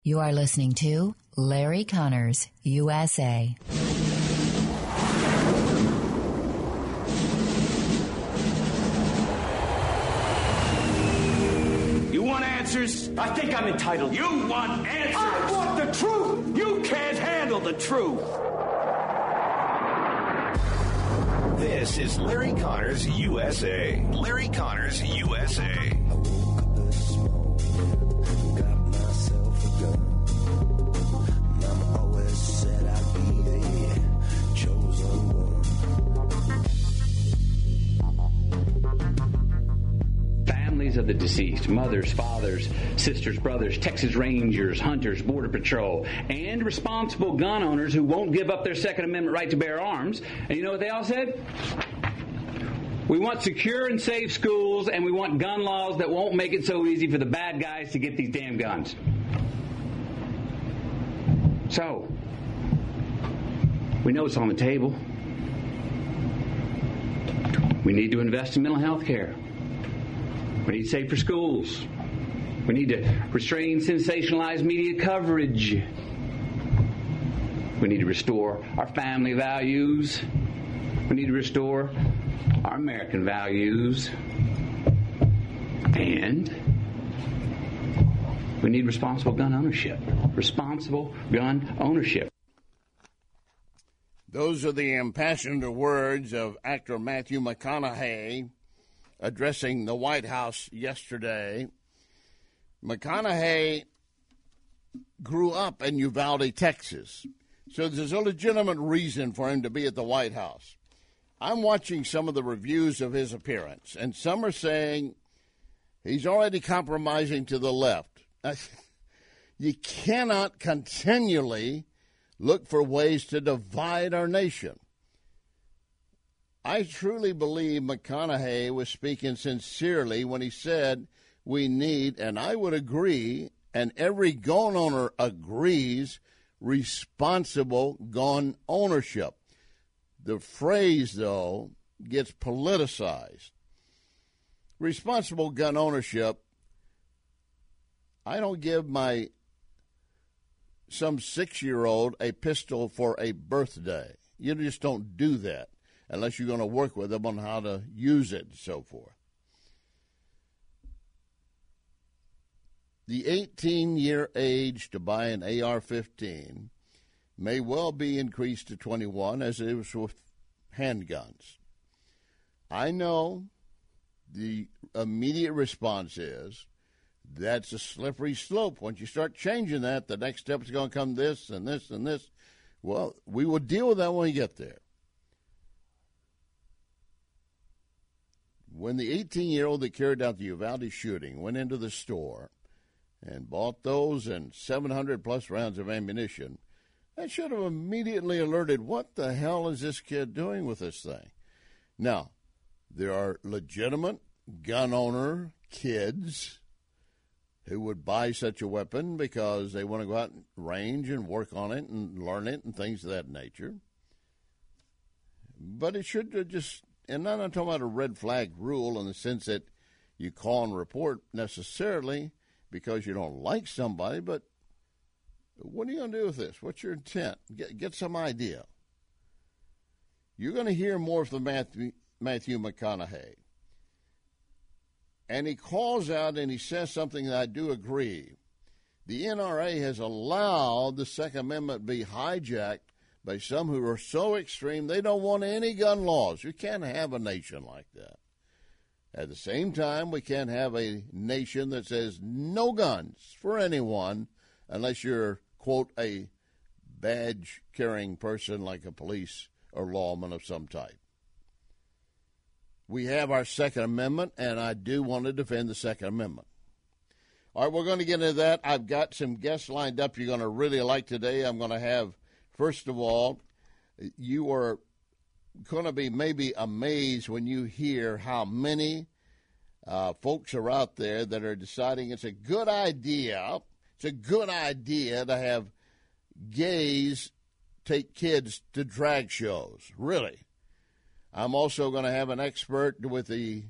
You are listening to Larry Connors, USA. You want answers? I think I'm entitled. You want answers? I want the truth! You can't handle the truth. This is Larry Connors, USA. Larry Connors, USA. Families of the deceased, mothers, fathers, sisters, brothers, Texas Rangers, hunters, Border Patrol, and responsible gun owners who won't give up their Second Amendment right to bear arms. And you know what they all said? We want secure and safe schools, and we want gun laws that won't make it so easy for the bad guys to get these damn guns. So, we know it's on the table. We need to invest in mental health care. We need safer schools. We need to restrain sensationalized media coverage. We need to restore our family values. We need to restore our American values. And we need responsible gun ownership. Responsible gun ownership. Those are the impassioned words of actor Matthew McConaughey addressing the White House yesterday. McConaughey grew up in Uvalde, Texas, so there's a legitimate reason for him to be at the White House. I'm watching some of the reviews of his appearance, and some are saying he's already compromising to the left. You cannot continually look for ways to divide our nation. I truly believe McConaughey was speaking sincerely when he said we need, and I would agree, and every gun owner agrees, responsible gun ownership. The phrase, though, gets politicized. Responsible gun ownership, I don't give some 6-year-old a pistol for a birthday. You just don't do that unless you're going to work with them on how to use it and so forth. The 18-year age to buy an AR-15 may well be increased to 21, as it was with handguns. I know the immediate response is that's a slippery slope. Once you start changing that, the next step is going to come this and this and this. Well, we will deal with that when we get there. When the 18-year-old that carried out the Uvalde shooting went into the store and bought those and 700-plus rounds of ammunition, that should have immediately alerted, what the hell is this kid doing with this thing? Now, there are legitimate gun owner kids who would buy such a weapon because they want to go out and range and work on it and learn it and things of that nature. But it should just, and I'm not talking about a red flag rule in the sense that you call and report necessarily because you don't like somebody, but what are you going to do with this? What's your intent? Get some idea. You're going to hear more from Matthew McConaughey. And he calls out and he says something that I do agree. The NRA has allowed the Second Amendment to be hijacked by some who are so extreme they don't want any gun laws. You can't have a nation like that. At the same time, we can't have a nation that says no guns for anyone unless you're, quote, a badge-carrying person like a police or lawman of some type. We have our Second Amendment, and I do want to defend the Second Amendment. All right, we're going to get into that. I've got some guests lined up you're going to really like today. I'm going to have, first of all, you are going to be maybe amazed when you hear how many folks are out there that are deciding it's a good idea. It's a good idea to have gays take kids to drag shows. Really. I'm also going to have an expert with the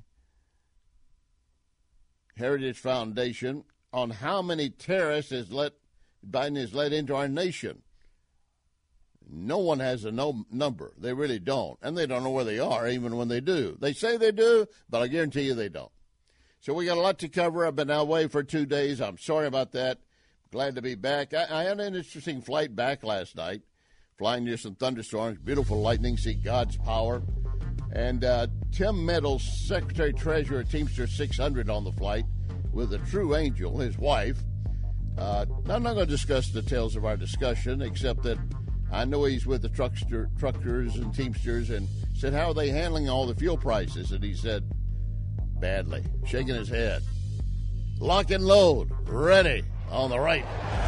Heritage Foundation on how many terrorists has let Biden has let into our nation. No one has a number. They really don't. And they don't know where they are, even when they do. They say they do, but I guarantee you they don't. So we got a lot to cover. I've been away for 2 days. I'm sorry about that. Glad to be back. I had an interesting flight back last night, flying near some thunderstorms, beautiful lightning, see God's power. And Tim Meadows, Secretary-Treasurer, Teamster 600 on the flight with a true angel, his wife. I'm not going to discuss the details of our discussion, except that I know he's with the truckers and Teamsters, and said, how are they handling all the fuel prices? And he said, badly, shaking his head. Lock and load, ready, on the right.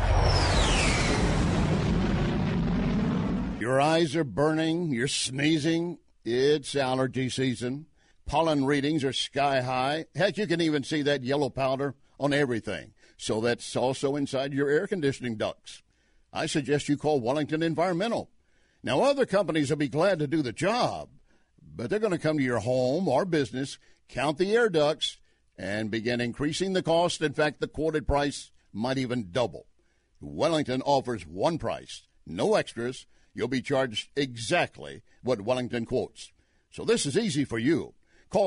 Your eyes are burning, you're sneezing. It's allergy season. Pollen readings are sky high. Heck, you can even see that yellow powder on everything. So that's also inside your air conditioning ducts. I suggest you call Wellington Environmental. Now, other companies will be glad to do the job, but they're going to come to your home or business, count the air ducts, and begin increasing the cost. In fact, the quoted price might even double. Wellington offers one price, no extras. You'll be charged exactly what Wellington quotes. So this is easy for you. Call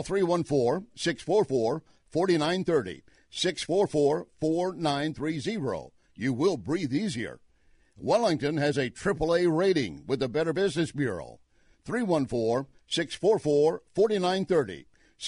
314-644-4930, 644-4930. You will breathe easier. Wellington has a AAA rating with the Better Business Bureau. 314-644-4930,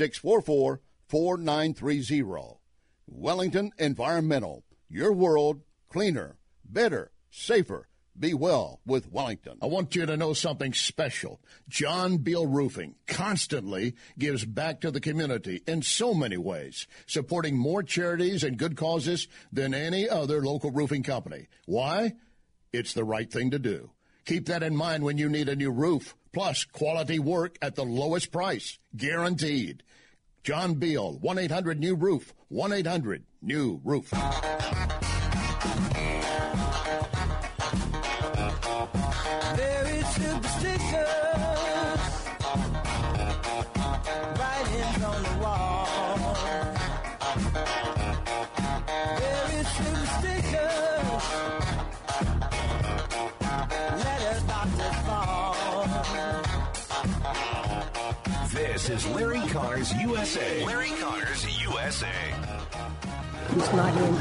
644-4930. Wellington Environmental. Your world cleaner, better, safer. Be well with Wellington. I want you to know something special. John Beal Roofing constantly gives back to the community in so many ways, supporting more charities and good causes than any other local roofing company. Why? It's the right thing to do. Keep that in mind when you need a new roof, plus quality work at the lowest price, guaranteed. John Beal, 1-800-NEW-ROOF, 1-800-NEW-ROOF. This is Larry Connors USA. Larry Connors USA. It's not in.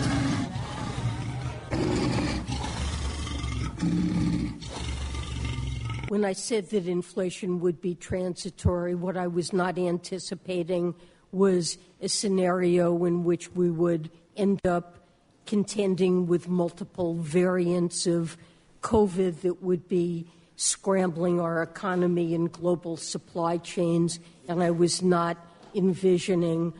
When I said that inflation would be transitory, what I was not anticipating was a scenario in which we would end up contending with multiple variants of COVID that would be scrambling our economy and global supply chains, and I was not envisioning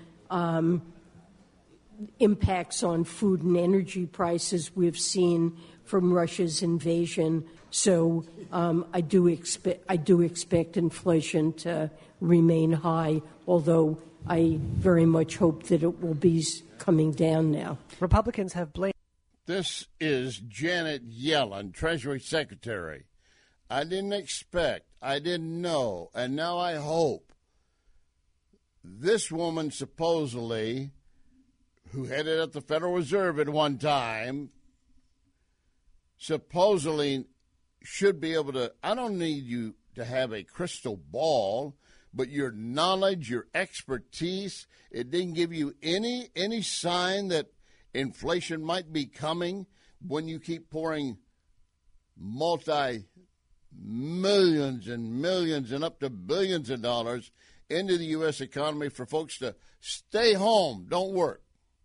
impacts on food and energy prices we've seen from Russia's invasion. So I do expect inflation to remain high, although I very much hope that it will be coming down now. Republicans have blamed. This is Janet Yellen, Treasury Secretary. I didn't expect, I didn't know, and now I hope this woman supposedly, who headed up the Federal Reserve at one time, supposedly should be able to, I don't need you to have a crystal ball, but your knowledge, your expertise, it didn't give you any sign that inflation might be coming when you keep pouring multi-millions and millions and up to billions of dollars into the U.S. economy for folks to stay home, don't work.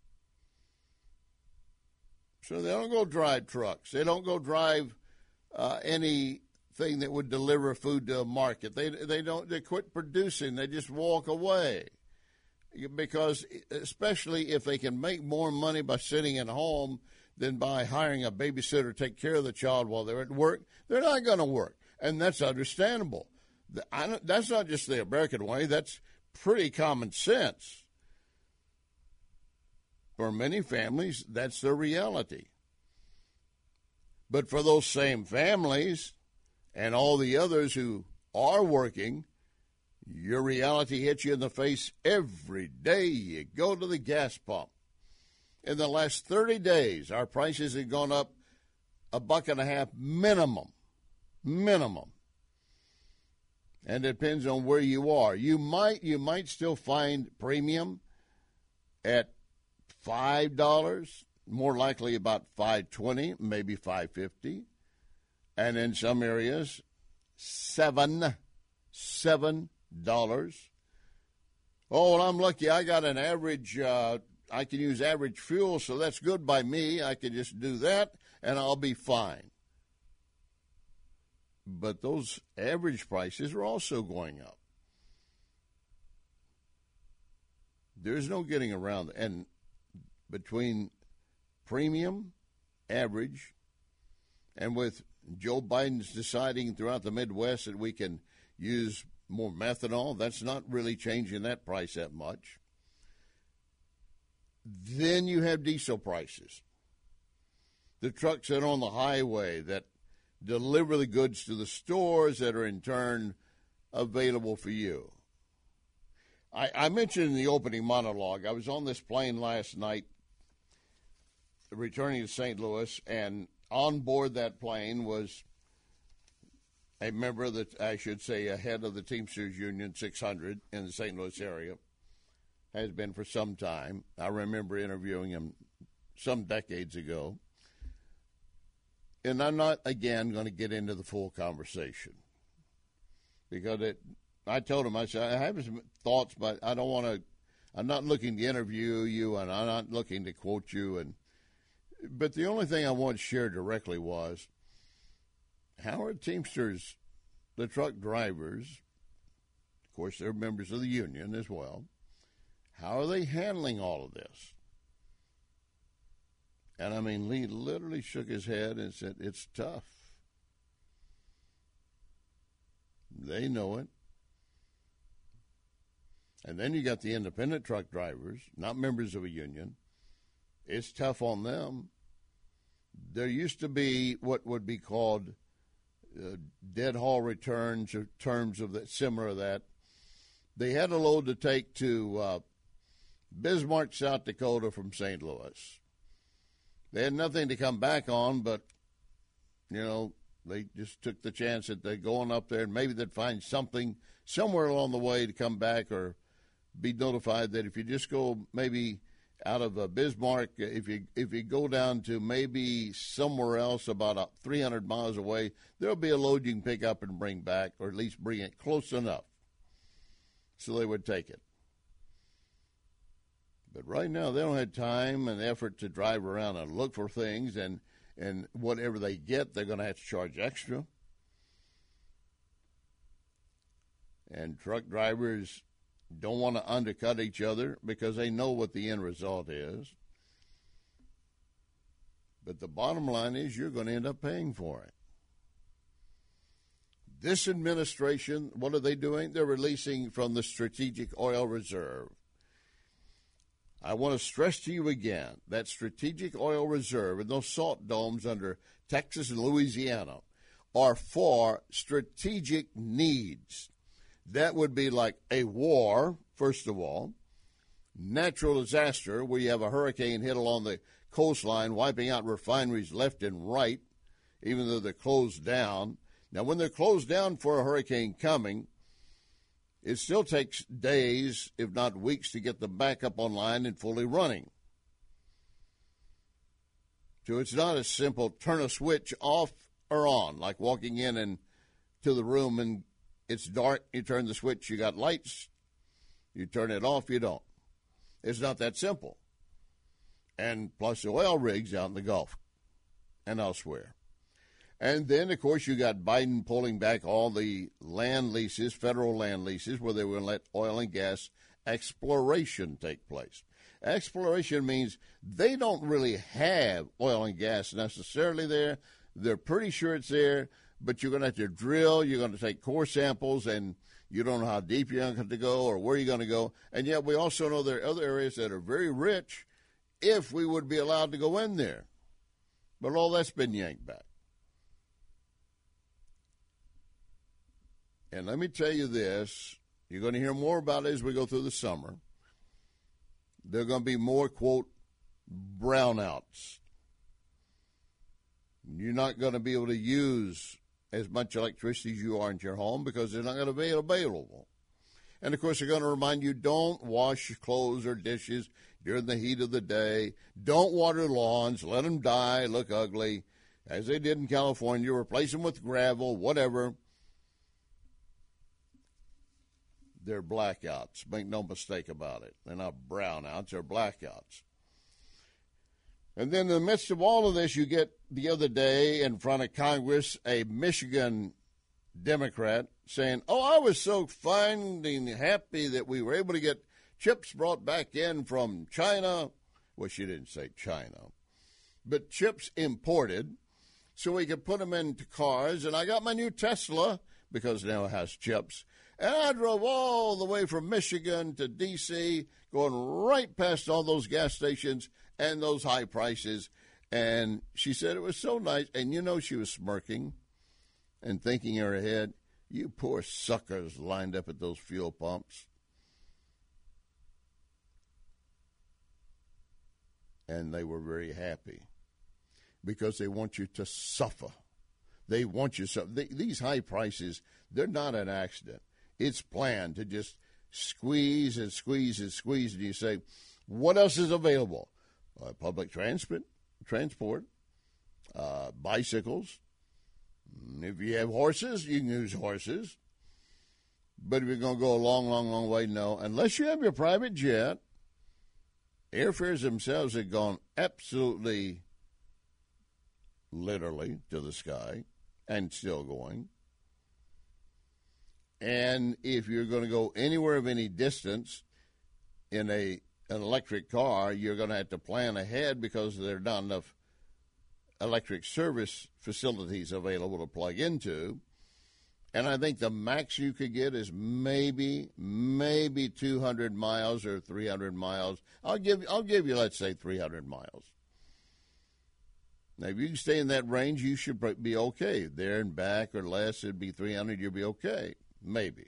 So they don't go drive trucks. They don't go drive anything that would deliver food to a market. They quit producing. They just walk away. Because especially if they can make more money by sitting at home than by hiring a babysitter to take care of the child while they're at work, they're not going to work. And that's understandable. That's not just the American way. That's pretty common sense. For many families, that's their reality. But for those same families and all the others who are working, your reality hits you in the face every day you go to the gas pump. In the last 30 days, our prices have gone up $1.50 minimum. And it depends on where you are. You might still find premium at $5, more likely about $5.20, maybe $5.50, and in some areas $7. Oh, well, I'm lucky. I got an average. I can use average fuel, so that's good by me. I can just do that, and I'll be fine. But those average prices are also going up. There's no getting around it. And between premium, average, and with Joe Biden's deciding throughout the Midwest that we can use more methanol, that's not really changing that price that much. Then you have diesel prices. The trucks that are on the highway that deliver the goods to the stores that are in turn available for you. I mentioned in the opening monologue, I was on this plane last night returning to St. Louis, and on board that plane was a member of the, I should say, a head of the Teamsters Union 600 in the St. Louis area, has been for some time. I remember interviewing him some decades ago. And I'm not, again, going to get into the full conversation because I told him, I said, I have some thoughts, but I don't want to, I'm not looking to interview you, and I'm not looking to quote you. But the only thing I wanted to share directly was, how are Teamsters, the truck drivers, of course, they're members of the union as well, how are they handling all of this? And, I mean, Lee literally shook his head and said, it's tough. They know it. And then you got the independent truck drivers, not members of a union. It's tough on them. There used to be what would be called dead haul returns, or terms of that, similar to that. They had a load to take to Bismarck, South Dakota from St. Louis. They had nothing to come back on, but, you know, they just took the chance that they're going up there and maybe they'd find something somewhere along the way to come back, or be notified that if you just go maybe out of Bismarck, if you go down to maybe somewhere else about 300 miles away, there'll be a load you can pick up and bring back, or at least bring it close enough. So they would take it. But right now, they don't have time and effort to drive around and look for things, and whatever they get, they're going to have to charge extra. And truck drivers don't want to undercut each other because they know what the end result is. But the bottom line is you're going to end up paying for it. This administration, what are they doing? They're releasing from the Strategic Oil Reserve. I want to stress to you again that Strategic Oil Reserve and those salt domes under Texas and Louisiana are for strategic needs. That would be like a war, first of all, natural disaster where you have a hurricane hit along the coastline, wiping out refineries left and right, even though they're closed down. Now, when they're closed down for a hurricane coming, it still takes days, if not weeks, to get them back up online and fully running. So it's not a simple turn a switch off or on, like walking in and to the room and it's dark, you turn the switch, you got lights, you turn it off, you don't. It's not that simple. And plus the oil rigs out in the Gulf and elsewhere. And then, of course, you got Biden pulling back all the land leases, federal land leases, where they will let oil and gas exploration take place. Exploration means they don't really have oil and gas necessarily there. They're pretty sure it's there, but you're going to have to drill. You're going to take core samples, and you don't know how deep you're going to go or where you're going to go. And yet we also know there are other areas that are very rich if we would be allowed to go in there. But all that's been yanked back. And let me tell you this, you're going to hear more about it as we go through the summer. There are going to be more, quote, brownouts. You're not going to be able to use as much electricity as you are in your home because they're not going to be available. And, of course, they're going to remind you, don't wash clothes or dishes during the heat of the day. Don't water lawns. Let them die, look ugly, as they did in California. Replace them with gravel, whatever. They're blackouts. Make no mistake about it. They're not brownouts. They're blackouts. And then in the midst of all of this, you get the other day in front of Congress a Michigan Democrat saying, I was so finding happy that we were able to get chips brought back in from China. Well, she didn't say China, but chips imported so we could put them into cars. And I got my new Tesla because now it has chips. And I drove all the way from Michigan to D.C., going right past all those gas stations and those high prices. And she said it was so nice. And, she was smirking and thinking in her head, you poor suckers lined up at those fuel pumps. And they were very happy because they want you to suffer. They want you to suffer. These high prices, they're not an accident. It's planned to just squeeze and squeeze and squeeze. And you say, what else is available? Public transport, bicycles. If you have horses, you can use horses. But if you're going to go a long, long, long way, no. Unless you have your private jet, airfares themselves have gone absolutely, literally, to the sky and still going. And if you're going to go anywhere of any distance in an electric car, you're going to have to plan ahead because there are not enough electric service facilities available to plug into. And I think the max you could get is maybe 200 miles or 300 miles. I'll give you, let's say, 300 miles. Now, if you can stay in that range, you should be okay. There and back or less, it'd be 300, you'll be okay. Maybe.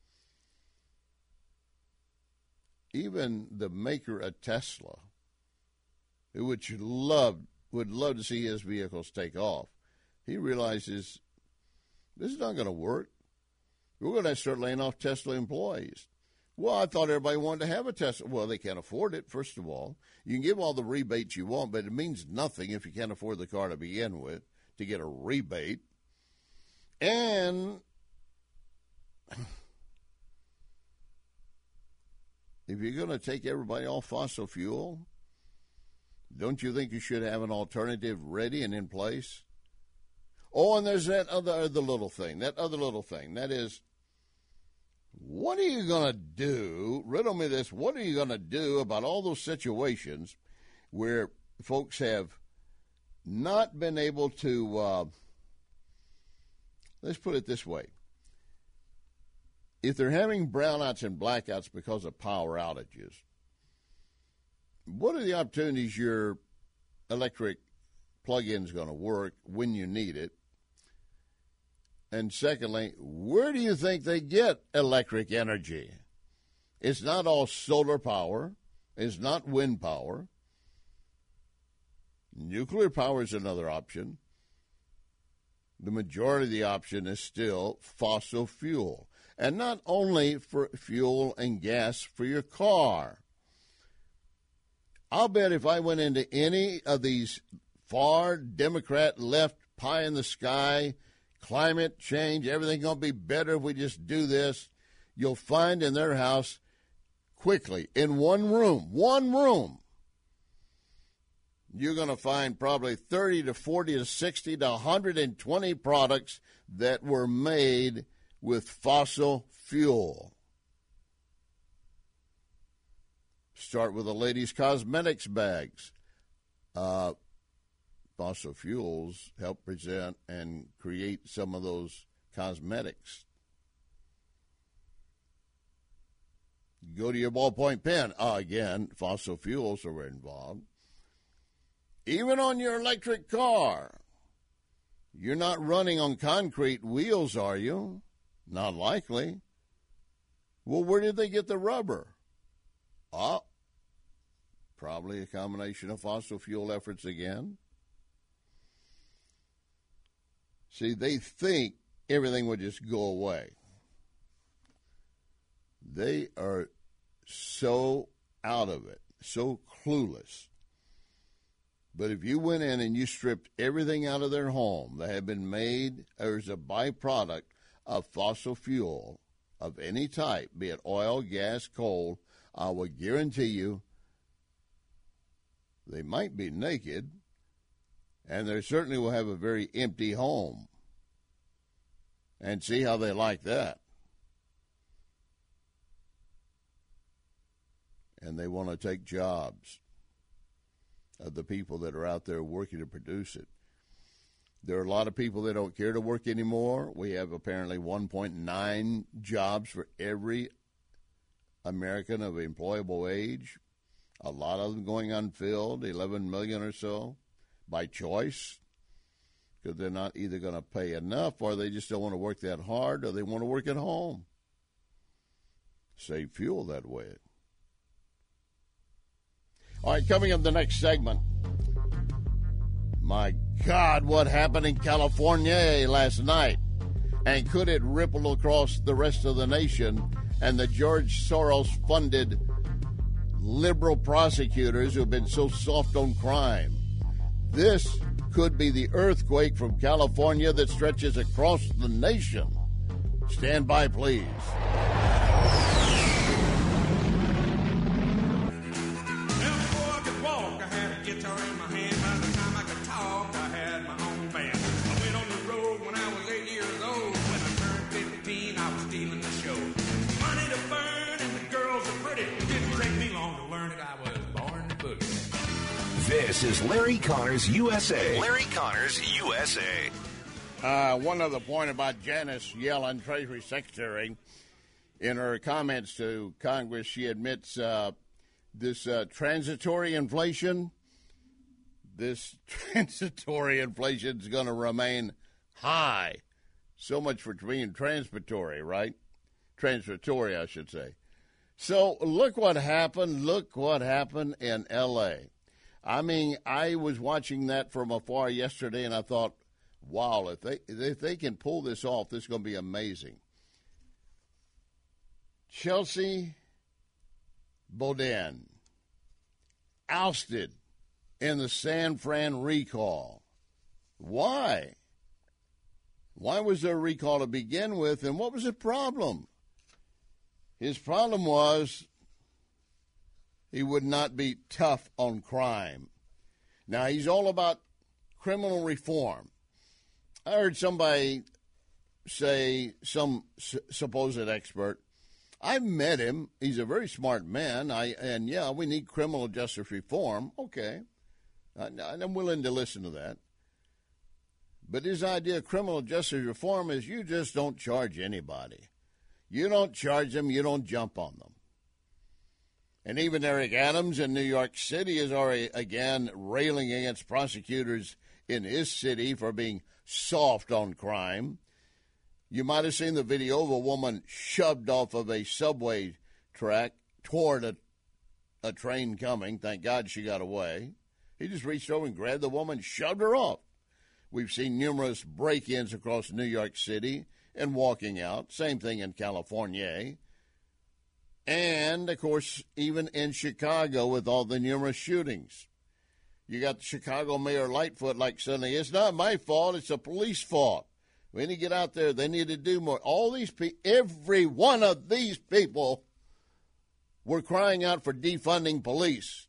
Even the maker of Tesla, who would love to see his vehicles take off, he realizes this is not going to work. We're going to start laying off Tesla employees. Well, I thought everybody wanted to have a Tesla. Well, they can't afford it, first of all. You can give all the rebates you want, but it means nothing if you can't afford the car to begin with to get a rebate. And if you're going to take everybody off fossil fuel, don't you think you should have an alternative ready and in place? Oh, and there's that other little thing. That is, what are you going to do? Riddle me this. What are you going to do about all those situations where folks have not been able to, let's put it this way. If they're having brownouts and blackouts because of power outages, what are the opportunities your electric plug-in is going to work when you need it? And secondly, where do you think they get electric energy? It's not all solar power. It's not wind power. Nuclear power is another option. The majority of the option is still fossil fuel. And not only for fuel and gas for your car. I'll bet if I went into any of these far Democrat left pie in the sky, climate change, everything's going to be better if we just do this, you'll find in their house quickly, in one room, you're going to find probably 30 to 40 to 60 to 120 products that were made with fossil fuel. Start with the ladies' cosmetics bags. Fossil fuels help present and create some of those cosmetics. Go to your ballpoint pen. Again, fossil fuels are involved. Even on your electric car, you're not running on concrete wheels, are you? Not likely. Well, where did they get the rubber? Probably a combination of fossil fuel efforts again. See, they think everything would just go away. They are so out of it, so clueless. But if you went in and you stripped everything out of their home that had been made as a byproduct of fossil fuel of any type, be it oil, gas, coal, I would guarantee you they might be naked, and they certainly will have a very empty home. And see how they like that. And they want to take jobs of the people that are out there working to produce it. There are a lot of people that don't care to work anymore. We have apparently 1.9 jobs for every American of employable age. A lot of them going unfilled, 11 million or so, by choice, because they're not either going to pay enough or they just don't want to work that hard or they want to work at home. Save fuel that way. All right, coming up the next segment. My God, what happened in California last night? And could it ripple across the rest of the nation and the George Soros-funded liberal prosecutors who have been so soft on crime? This could be the earthquake from California that stretches across the nation. Stand by, please. This is Larry Connors USA. Larry Connors USA. One other point about Janice Yellen, Treasury Secretary. In her comments to Congress, she admits this transitory inflation is going to remain high. So much for being transitory, right? Transitory, I should say. So look what happened. Look what happened in L.A. I mean, I was watching that from afar yesterday, and I thought, wow, if they can pull this off, this is going to be amazing. Chelsea Bodden ousted in the San Fran recall. Why? Why was there a recall to begin with, and what was the problem? His problem was he would not be tough on crime. Now, he's all about criminal reform. I heard somebody say, some supposed expert, I've met him. He's a very smart man. We need criminal justice reform. Okay. I'm willing to listen to that. But his idea of criminal justice reform is you just don't charge anybody. You don't charge them. You don't jump on them. And even Eric Adams in New York City is already, again, railing against prosecutors in his city for being soft on crime. You might have seen the video of a woman shoved off of a subway track toward a train coming. Thank God she got away. He just reached over and grabbed the woman, shoved her off. We've seen numerous break-ins across New York City and walking out. Same thing in California. And, of course, even in Chicago with all the numerous shootings. You got the Chicago Mayor Lightfoot like suddenly, it's not my fault, it's the police fault. We need to get out there. They need to do more. All these people, every one of these people were crying out for defunding police.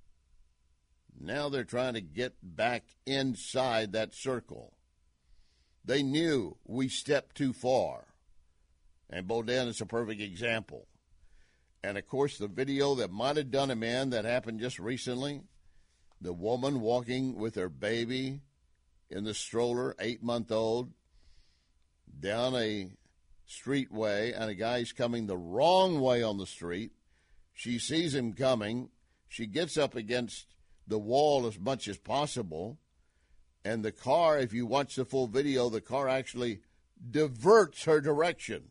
Now they're trying to get back inside that circle. They knew we stepped too far. And Bodden is a perfect example. And, of course, the video that might have done him in that happened just recently, the woman walking with her baby in the stroller, 8-month-old, down a streetway, and a guy's coming the wrong way on the street. She sees him coming. She gets up against the wall as much as possible. And the car, if you watch the full video, the car actually diverts her direction.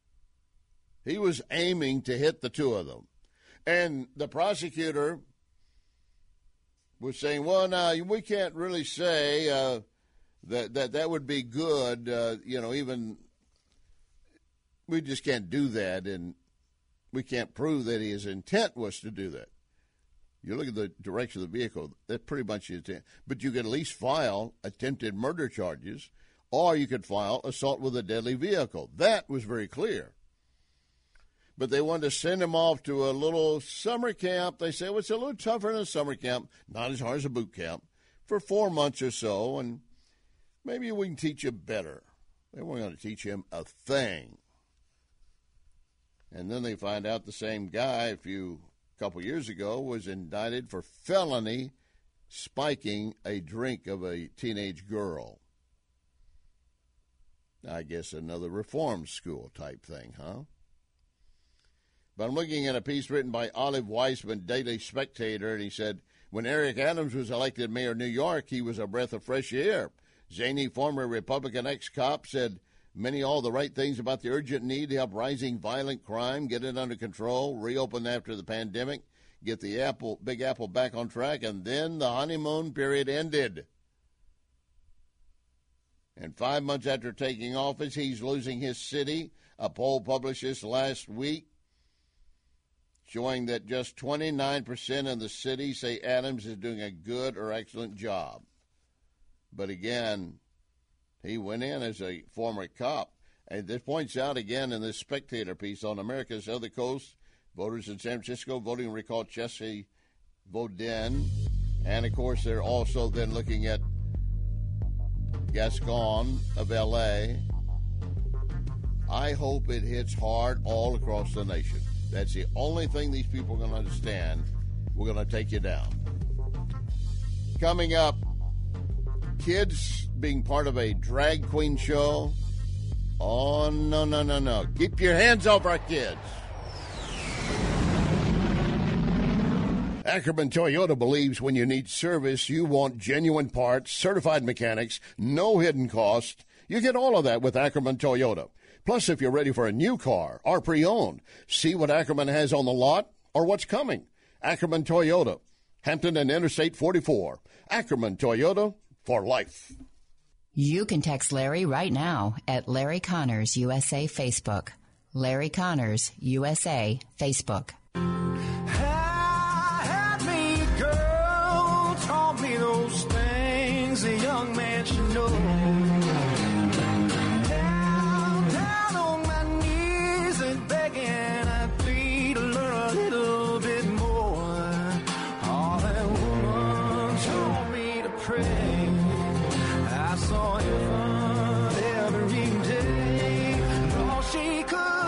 He was aiming to hit the two of them. And the prosecutor was saying, well, now, we can't really say That would be good. Even we just can't do that, and we can't prove that his intent was to do that. You look at the direction of the vehicle, that's pretty much his intent. But you could at least file attempted murder charges, or you could file assault with a deadly vehicle. That was very clear. But they wanted to send him off to a little summer camp. They said, well, it's a little tougher than a summer camp, not as hard as a boot camp, for 4 months or so, and maybe we can teach him better. They weren't going to teach him a thing. And then they find out the same guy a couple years ago was indicted for felony spiking a drink of a teenage girl. I guess another reform school type thing, huh? But I'm looking at a piece written by Olive Weissman, Daily Spectator, and he said, when Eric Adams was elected mayor of New York, he was a breath of fresh air. Zany former Republican ex-cop said all the right things about the urgent need to help rising violent crime, get it under control, reopen after the pandemic, get the Big Apple back on track, and then the honeymoon period ended. And 5 months after taking office, he's losing his city. A poll published this last week showing that just 29% of the city say Adams is doing a good or excellent job. But again, he went in as a former cop. And this points out again in this Spectator piece on America's Other Coast, voters in San Francisco voting recall Chelsea Bodin. And, of course, they're also then looking at Gascon of L.A. I hope it hits hard all across the nation. That's the only thing these people are going to understand. We're going to take you down. Coming up, kids being part of a drag queen show. Oh, no. Keep your hands off our kids. Ackerman Toyota believes when you need service, you want genuine parts, certified mechanics, no hidden cost. You get all of that with Ackerman Toyota. Plus, if you're ready for a new car or pre-owned, see what Ackerman has on the lot or what's coming. Ackerman Toyota, Hampton and Interstate 44. Ackerman Toyota, for life. You can text Larry right now at Larry Connors USA Facebook. Larry Connors USA Facebook. Had me, girl, taught me those things a young man should know. Down on my knees and begging at thee to learn a little bit more. All that woman taught me to pray. I saw heaven every day. All she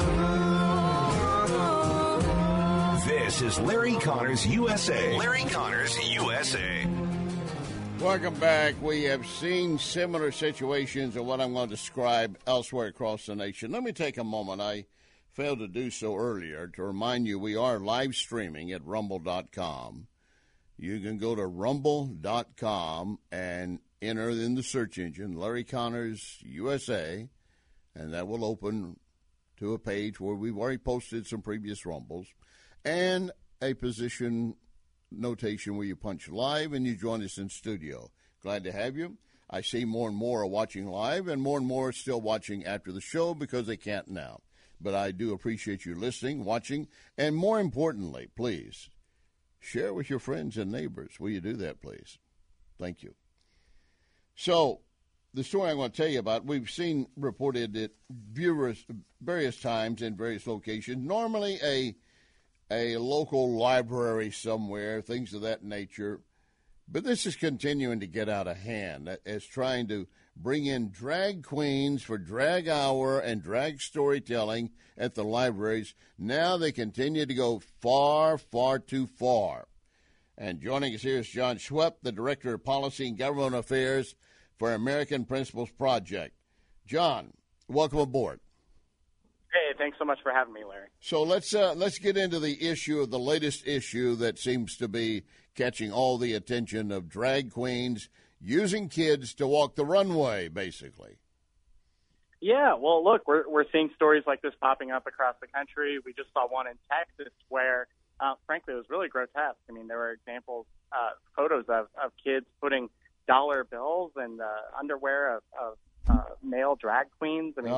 could. This is Larry Connors USA. Larry Connors USA. Welcome back. We have seen similar situations of what I'm going to describe elsewhere across the nation. Let me take a moment. I failed to do so earlier to remind you we are live streaming at rumble.com. You can go to rumble.com and enter in the search engine Larry Connors USA, and that will open to a page where we've already posted some previous Rumbles and a position notation where you punch live and you join us in studio. Glad to have you. I see more and more are watching live and more are still watching after the show because they can't now. But I do appreciate you listening, watching, and more importantly, please, share with your friends and neighbors. Will you do that, please? Thank you. So, the story I'm going to tell you about, we've seen reported at various times in various locations, normally a local library somewhere, things of that nature. But this is continuing to get out of hand as trying to bring in drag queens for drag hour and drag storytelling at the libraries. Now they continue to go far, far too far. And joining us here is John Schwepp, the Director of Policy and Government Affairs for American Principles Project. John, welcome aboard. Hey, thanks so much for having me, Larry. So let's get into the latest issue that seems to be catching all the attention of drag queens using kids to walk the runway, basically. Yeah, well, look, we're seeing stories like this popping up across the country. We just saw one in Texas where, frankly, it was really grotesque. I mean, there were examples, photos of kids putting dollar bills and the underwear of male drag queens. I mean,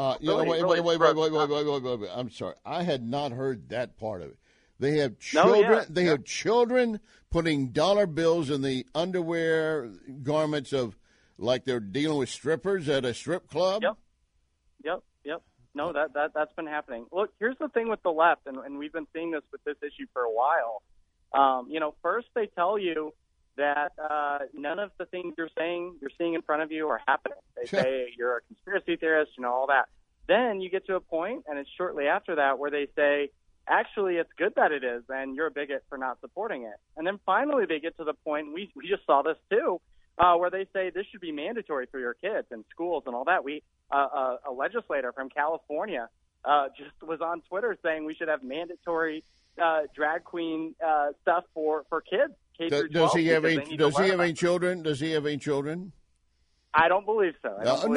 wait. I'm sorry. I had not heard that part of it. They have children. They have children putting dollar bills in the underwear garments of, like they're dealing with strippers at a strip club. Yep. No, that's been happening. Look, here's the thing with the left, and we've been seeing this with this issue for a while. First they tell you that none of the things you're seeing in front of you are happening. They say you're a conspiracy theorist, all that. Then you get to a point, and it's shortly after that, where they say, actually, it's good that it is, and you're a bigot for not supporting it. And then finally they get to the point, and we just saw this too, where they say this should be mandatory for your kids in schools and all that. A legislator from California just was on Twitter saying we should have mandatory drag queen stuff for kids. Does he have any children? Does he have any children? I don't believe so.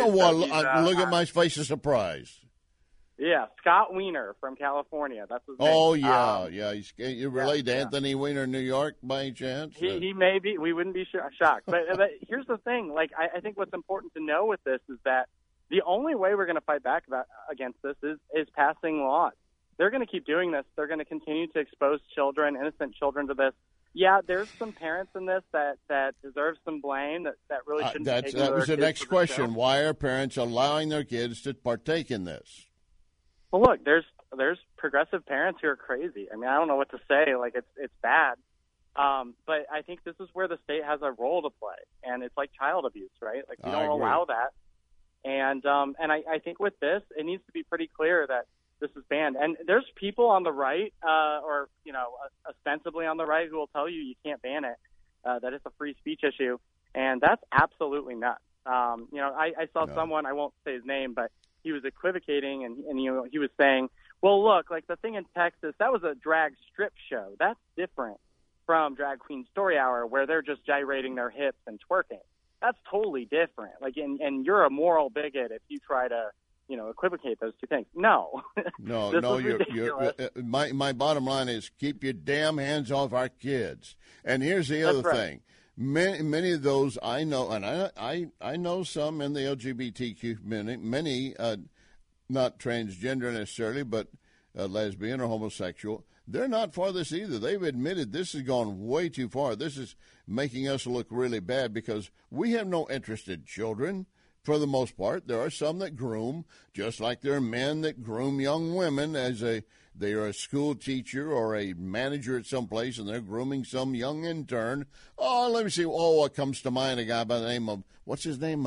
Look at my face of surprise. Yeah, Scott Wiener from California. That's his name. Oh, yeah. You related to Anthony Weiner, New York, by any chance? He may be. We wouldn't be shocked. But here's the thing. I think what's important to know with this is that the only way we're going to fight back against this is passing laws. They're going to keep doing this. They're going to continue to expose children, innocent children, to this. Yeah, there's some parents in this that deserve some blame that really shouldn't. That was the next question. Why are parents allowing their kids to partake in this? Well, look, there's progressive parents who are crazy. I mean, I don't know what to say. It's bad. But I think this is where the state has a role to play, and it's like child abuse, right? We don't allow that. And I think with this, it needs to be pretty clear that this is banned. And there's people on the right, or ostensibly on the right, who will tell you can't ban it, that it's a free speech issue, and that's absolutely nuts. I saw someone, I won't say his name, but he was equivocating, and he was saying, well, look, the thing in Texas, that was a drag strip show. That's different from Drag Queen Story Hour, where they're just gyrating their hips and twerking. That's totally different. And you're a moral bigot if you try to, equivocate those two things. No. No, my bottom line is keep your damn hands off our kids. And here's the other thing. Many of those I know, and I know some in the LGBTQ community, many not transgender necessarily, but lesbian or homosexual. They're not for this either. They've admitted this has gone way too far. This is making us look really bad because we have no interest in children for the most part. There are some that groom, just like there are men that groom young women as they are a school teacher or a manager at some place, and they're grooming some young intern. Oh, let me see. Oh, what comes to mind? A guy by the name of, what's his name?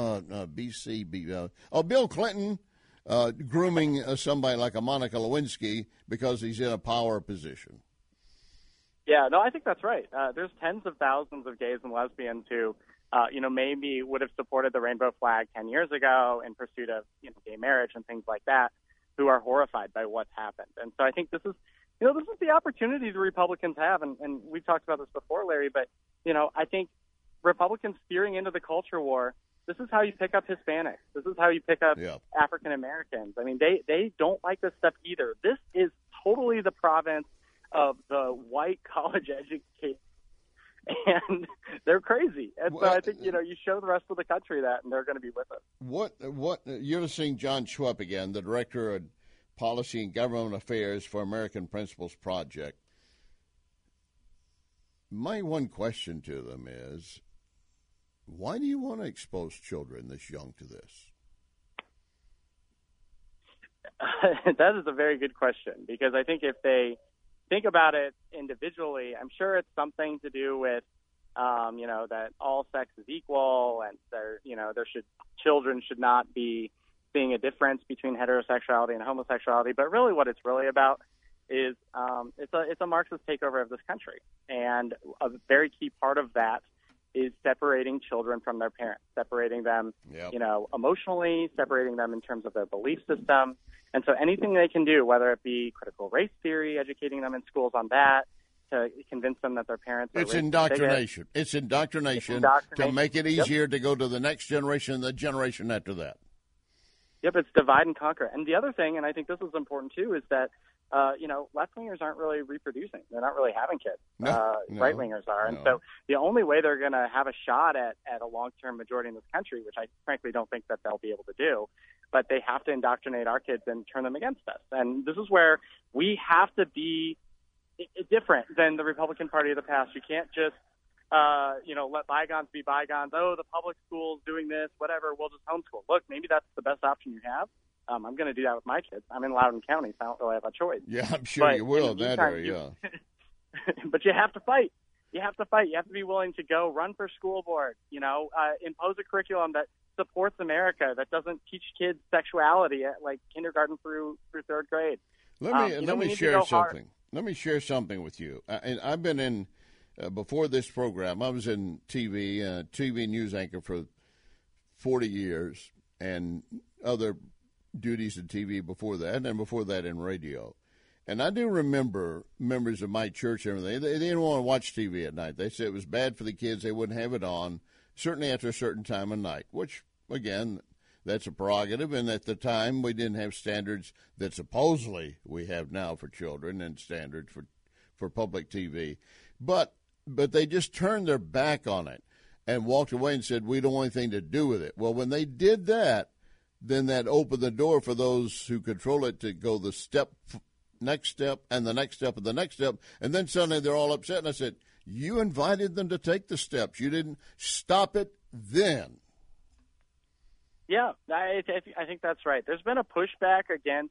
Bill Clinton. Grooming somebody like a Monica Lewinsky because he's in a power position. Yeah, no, I think that's right. There's tens of thousands of gays and lesbians who, maybe would have supported the rainbow flag 10 years ago in pursuit of, gay marriage and things like that, who are horrified by what's happened. And so I think this is the opportunity the Republicans have, and we've talked about this before, Larry, but, I think Republicans steering into the culture war, this is how you pick up Hispanics. This is how you pick up African Americans. I mean, they don't like this stuff either. This is totally the province of the white college educated, and they're crazy. And so I think, you show the rest of the country that, and they're going to be with us. What you're listening to John Schwepp again, the Director of Policy and Government Affairs for American Principles Project. My one question to them is, why do you want to expose children this young to this? That is a very good question, because I think if they think about it individually, I'm sure it's something to do with, that all sex is equal, and children should not be seeing a difference between heterosexuality and homosexuality. But really, what it's really about is it's a Marxist takeover of this country, and a very key part of that is separating children from their parents, separating them, emotionally, separating them in terms of their belief system. And so anything they can do, whether it be critical race theory, educating them in schools on that, to convince them that their parents are indoctrination. It's indoctrination to make it easier to go to the next generation and the generation after that. Yep, it's divide and conquer. And the other thing, and I think this is important too, is that left-wingers aren't really reproducing. They're not really having kids. No, right-wingers are. And no. so the only way they're going to have a shot at a long-term majority in this country, which I frankly don't think that they'll be able to do, but they have to indoctrinate our kids and turn them against us. And this is where we have to be different than the Republican Party of the past. You can't just, let bygones be bygones. Oh, the public school's doing this, whatever, we'll just homeschool. Look, maybe that's the best option you have. I'm going to do that with my kids. I'm in Loudoun County, so I don't really have a choice. Yeah, I'm sure you will in that area. But you have to fight. You have to fight. You have to be willing to go run for school board, impose a curriculum that supports America, that doesn't teach kids sexuality at like kindergarten through third grade. Let me share something. Let me share something with you. And I've been in, before this program, I was in TV news anchor for 40 years and other duties in TV before that, and before that in radio. And I do remember members of my church and everything, they didn't want to watch TV at night. They said it was bad for the kids. They wouldn't have it on, certainly after a certain time of night, which, again, that's a prerogative. And at the time, we didn't have standards that supposedly we have now for children and standards for public TV. But they just turned their back on it and walked away and said, we don't want anything to do with it. Well, when they did that, then that opened the door for those who control it to go the next step, and the next step, and the next step, and then suddenly they're all upset. And I said, you invited them to take the steps. You didn't stop it then. Yeah, I think that's right. There's been a pushback against,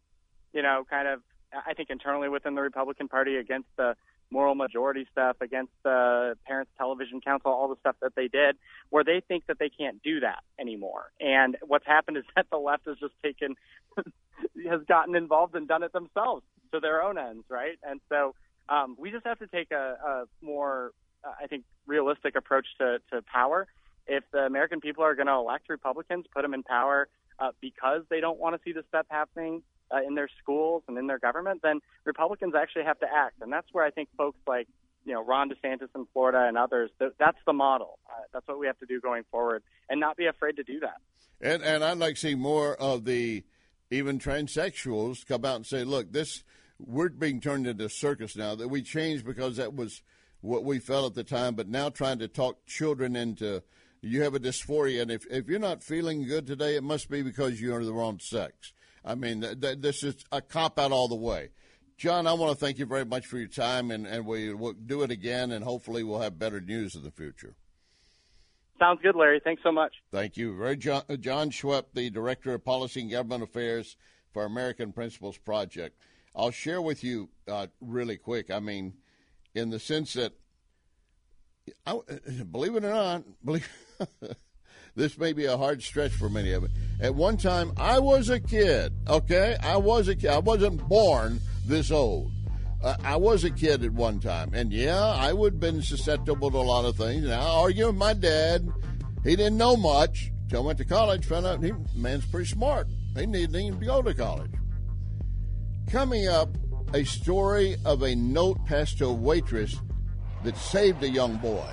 I think internally within the Republican Party, against the moral majority stuff, against the Parents Television Council, all the stuff that they did, where they think that they can't do that anymore. And what's happened is that the left has just has gotten involved and done it themselves to their own ends, right? And so we just have to take a more, I think, realistic approach to power. If the American people are going to elect Republicans, put them in power because they don't want to see this stuff happening in their schools and in their government, then Republicans actually have to act. And that's where I think folks like, Ron DeSantis in Florida and others, that's the model. That's what we have to do going forward, and not be afraid to do that. And I'd like to see more of the even transsexuals come out and say, look, we're being turned into a circus now, that we changed because that was what we felt at the time, but now trying to talk children into, you have a dysphoria, and if you're not feeling good today, it must be because you're the wrong sex. I mean, this is a cop-out all the way. John, I want to thank you very much for your time, and we'll do it again, and hopefully we'll have better news in the future. Sounds good, Larry. Thanks so much. Thank you. John Schwepp, the Director of Policy and Government Affairs for American Principles Project. I'll share with you really quick, I mean, in the sense that, believe it or not, this may be a hard stretch for many of it. At one time, I was a kid, okay? I was a kid. I wasn't born this old. I was a kid at one time. And, yeah, I would have been susceptible to a lot of things. And I argued with my dad. He didn't know much. Until I went to college, found out man's pretty smart. He didn't even go to college. Coming up, a story of a note passed to a waitress that saved a young boy.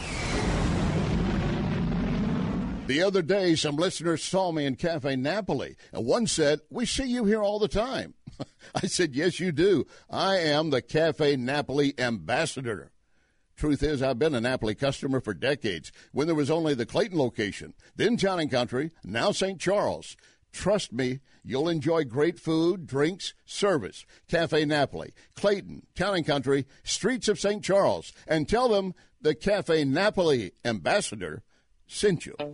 The other day, some listeners saw me in Cafe Napoli, and one said, we see you here all the time. I said, yes, you do. I am the Cafe Napoli ambassador. Truth is, I've been a Napoli customer for decades, when there was only the Clayton location, then Town & Country, now St. Charles. Trust me, you'll enjoy great food, drinks, service. Cafe Napoli, Clayton, Town & Country, streets of St. Charles, and tell them the Cafe Napoli ambassador sent you.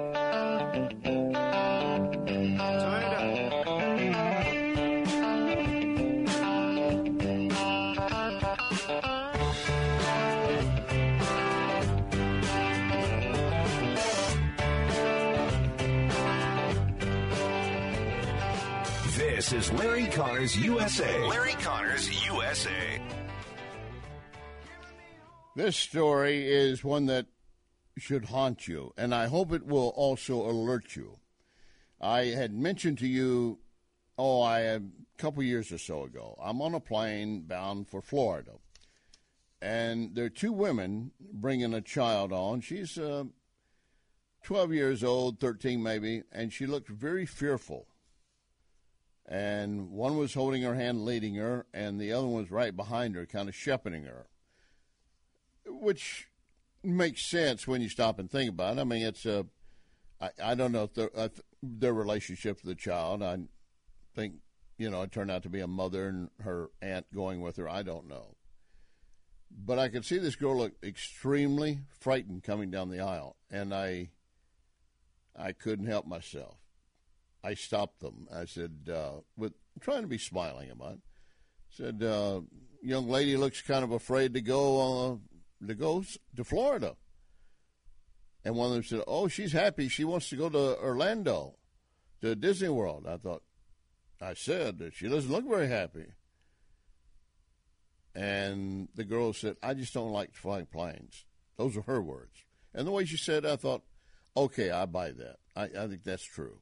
This is Larry Connors USA. Larry Connors USA. This story is one that should haunt you, and I hope it will also alert you. I had mentioned to you, a couple years or so ago, I'm on a plane bound for Florida, and there are two women bringing a child on. She's 12 years old, 13 maybe, and she looked very fearful. And one was holding her hand, leading her, and the other one was right behind her, kind of shepherding her, which makes sense when you stop and think about it. I mean, it's I don't know if their relationship to the child. I think, it turned out to be a mother and her aunt going with her. I don't know. But I could see this girl look extremely frightened coming down the aisle, and I couldn't help myself. I stopped them. I said, with trying to be smiling about it, said, young lady looks kind of afraid to go to Florida. And one of them said, oh, she's happy. She wants to go to Orlando, to Disney World. I said that she doesn't look very happy. And the girl said, I just don't like flying planes. Those are her words. And the way she said it, I thought, okay, I buy that. I think that's true.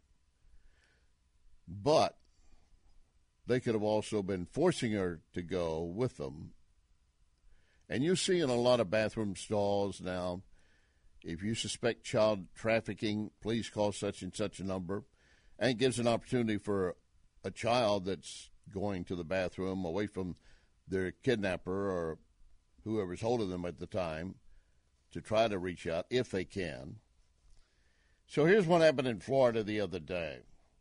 But they could have also been forcing her to go with them. And you see in a lot of bathroom stalls now, if you suspect child trafficking, please call such and such a number. And it gives an opportunity for a child that's going to the bathroom away from their kidnapper or whoever's holding them at the time to try to reach out if they can. So here's what happened in Florida the other day.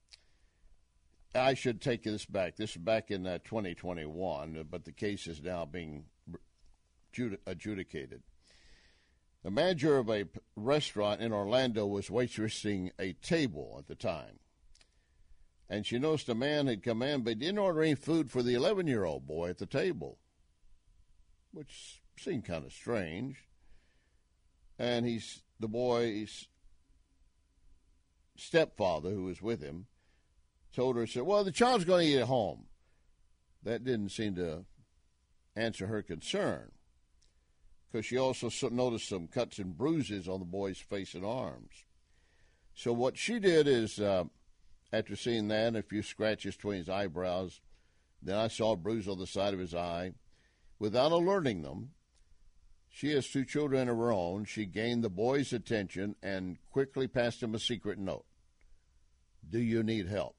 I should take this back. This is back in 2021, but the case is now being adjudicated. The manager of a restaurant in Orlando was waitressing a table at the time. And she noticed a man had come in, but didn't order any food for the 11-year-old boy at the table, which seemed kind of strange. And the boy's stepfather, who was with him, told her, said, well, the child's going to eat at home. That didn't seem to answer her concern, because she also noticed some cuts and bruises on the boy's face and arms. So what she did is, after seeing that and a few scratches between his eyebrows, then I saw a bruise on the side of his eye. Without alerting them, she has 2 children of her own. She gained the boy's attention and quickly passed him a secret note. Do you need help?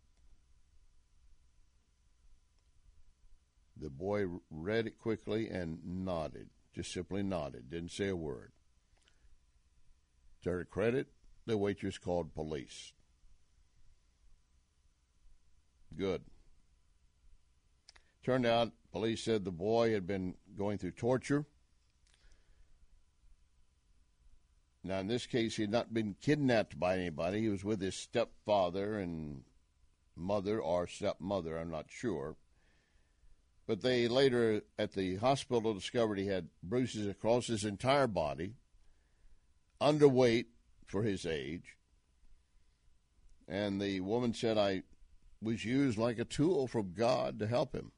The boy read it quickly and nodded, just simply nodded, didn't say a word. To her credit, the waitress called police. Good. Turned out, police said the boy had been going through torture. Now, in this case, he had not been kidnapped by anybody. He was with his stepfather and mother, or stepmother, I'm not sure. But they later, at the hospital, discovered he had bruises across his entire body, underweight for his age. And the woman said, I was used like a tool from God to help him.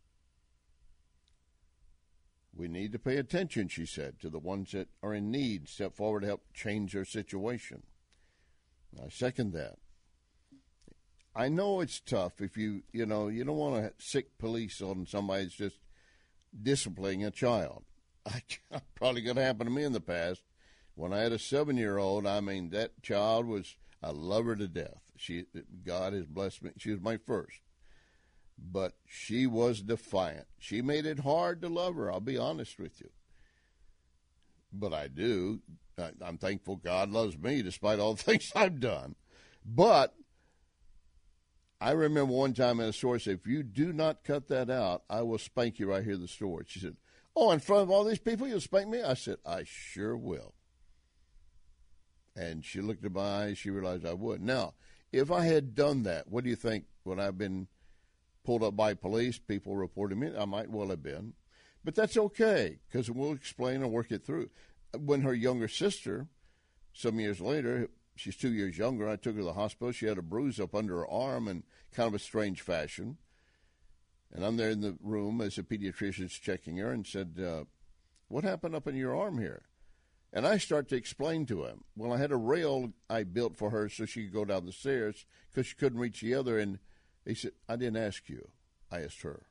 We need to pay attention, she said, to the ones that are in need, step forward to help change their situation. I second that. I know it's tough if you don't want to sick police on somebody that's just disciplining a child. Probably going to happen to me in the past. When I had a 7-year-old, that child I love her to death. God has blessed me. She was my first. But she was defiant. She made it hard to love her, I'll be honest with you. But I do. I'm thankful God loves me despite all the things I've done. But I remember one time at a store, said, if you do not cut that out, I will spank you right here in the store. She said, oh, in front of all these people, you'll spank me? I said, I sure will. And she looked at my eyes. She realized I would. Now, if I had done that, what do you think? Would I have been pulled up by police, people reported me? I might well have been. But that's okay, because we'll explain and work it through. When her younger sister, some years later, she's 2 years younger, I took her to the hospital. She had a bruise up under her arm in kind of a strange fashion. And I'm there in the room as a pediatrician's checking her and said, what happened up in your arm here? And I start to explain to him. Well, I had a rail I built for her so she could go down the stairs because she couldn't reach the other. And he said, I didn't ask you. I asked her.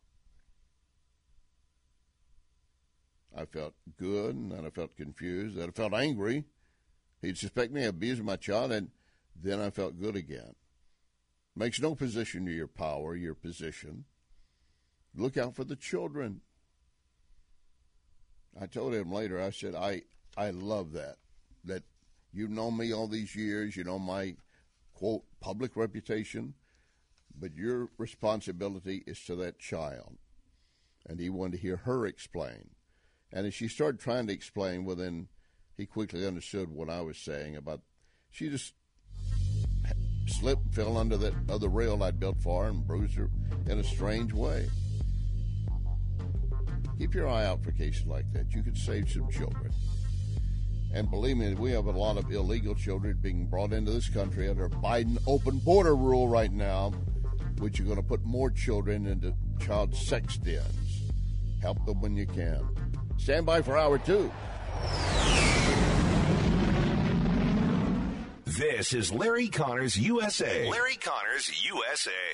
I felt good, and then I felt confused, then I felt angry. He'd suspect me of abusing my child, and then I felt good again. makes no position to your power, your position. Look out for the children. I told him later, I said, I love that you've known me all these years, you know my, quote, public reputation, but your responsibility is to that child. And he wanted to hear her explain. And as she started trying to explain, well, then he quickly understood what I was saying about, she just slipped, fell under that other rail I'd built for her and bruised her in a strange way. Keep your eye out for cases like that. You could save some children. And believe me, we have a lot of illegal children being brought into this country under Biden open border rule right now, which are going to put more children into child sex dens. Help them when you can. Stand by for hour 2. This is Larry Connors USA. Larry Connors USA.